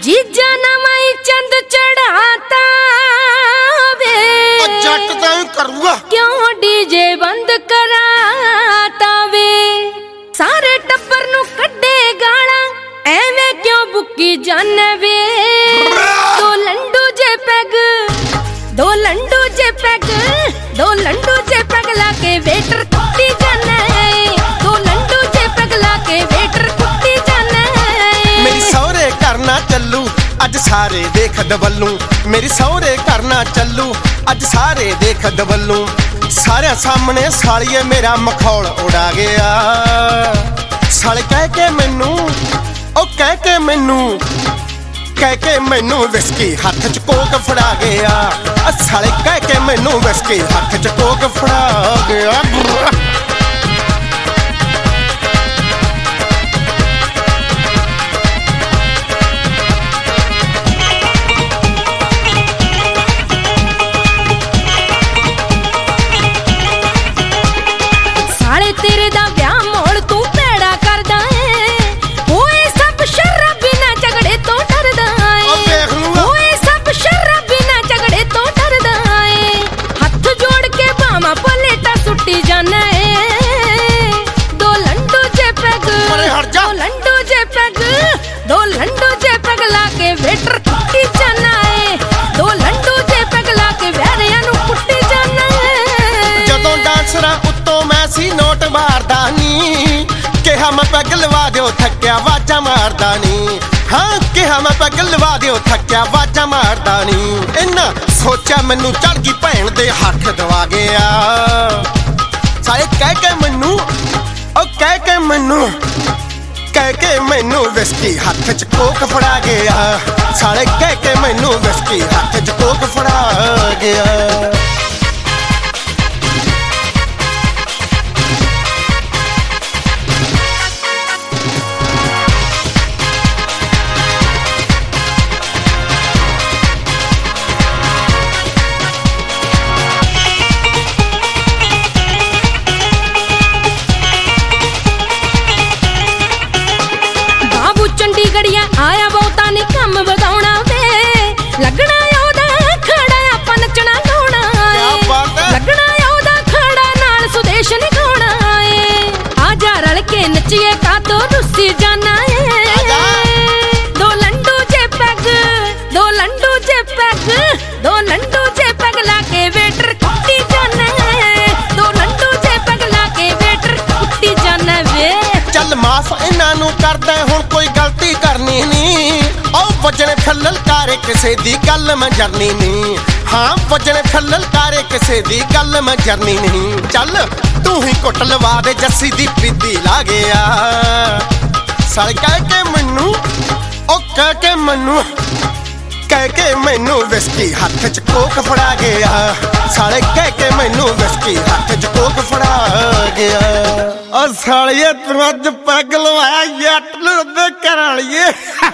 जीजा नवाई चंद चढ़ाता वे जट तो करूंगा क्यों डीजे बंद कराता वे सारे टब्बर नु कड्डे गाला एवें क्यों बुकी जाने वे दो लंडू जे पैग लाके वेटर कुट्टी जाने दो लंडू जे पैग लाके वेटर कुट्टी जाने मेरी सौरे करना चलू अज सारे देख दबलू मेरी सौरे करना चलू अज सारे देख दबलू सारे सामने सालिए मेरा मखौल उड़ा गया साले कह के मैनू विस्की हाथ च कोक फड़ा गया साले कह के मैनू विस्की हाथ च कोक फड़ा गया तेरे दा ब्याह मोड़ तू पैड़ा करदा है ओए सब शराबी ना झगड़े तो डरदा है ओए सब शराबी ना झगड़े तो डरदा है हाथ जोड़ के बामा पलेटा सुट्टी जाना है दो लंडू जे पैग लाके वेटर कुट्टी जाना है दो लंडू जे पैग लाके वैरिया नु कुट्टी जाना है जदों डांसरा सी नोट मारदा नी कहा मैं पैग लवा दिओ थक्या वाजा मारदा नी हाँ कहा मैं पैग लवा दिओ थक्या वाजा मारदा नी इन्ना सोचा मैनू चढ़ गई भैन दे हथ दवा गया सारे कह के मैनू विस्की हाथ च कोक फड़ा गया सारे कह के मैनू विस्की हाथ च कोक फड़ा गया आया बहुता ने कम वधाउणा वे लगना ओदा खड़ा आपां नचना गाउणा लगना ओदा खड़ा नाल सुदेश ने गाउणा आजा रल के नचिए का तो रुसी जाना है दो लंडू जे पैग लाके वेटर कुट्टी जाना है दो लंडू जे पैग लाके वेटर कुट्टी जाना वे चल माफ इन्हां नू करदा हुण कोई गलती करनी नी वजन थल्लल कारे किसे दी गल मैं जरनी नी हाँ वजन थल्लल कारे किसे दी गल मैं जरनी नहीं चल तू ही कुट लवा दे जस्सी दी पीती ला गया साले कह के मैनू विस्की हाथ च कोक फड़ा गया साले कह के मैनू विस्की हाथ च कोक फड़ा गया और सालिए तू अज पैग लवाया जट नूं कर वालिए